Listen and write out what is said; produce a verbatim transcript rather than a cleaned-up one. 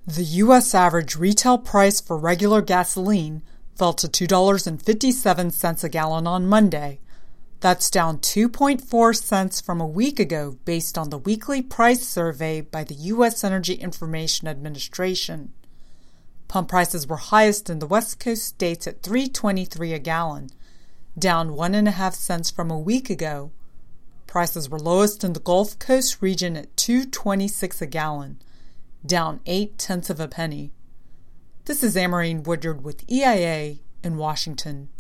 The U S average retail price for regular gasoline fell to two dollars and fifty-seven cents a gallon on Monday. That's down two point four cents from a week ago based on the weekly price survey by the U S Energy Information Administration. Pump prices were highest in the West Coast states at three dollars and twenty-three cents a gallon, down one point five cents from a week ago. Prices were lowest in the Gulf Coast region at two dollars and twenty-six cents a gallon, down eight tenths of a penny. This is Amarine Woodyard with E I A in Washington.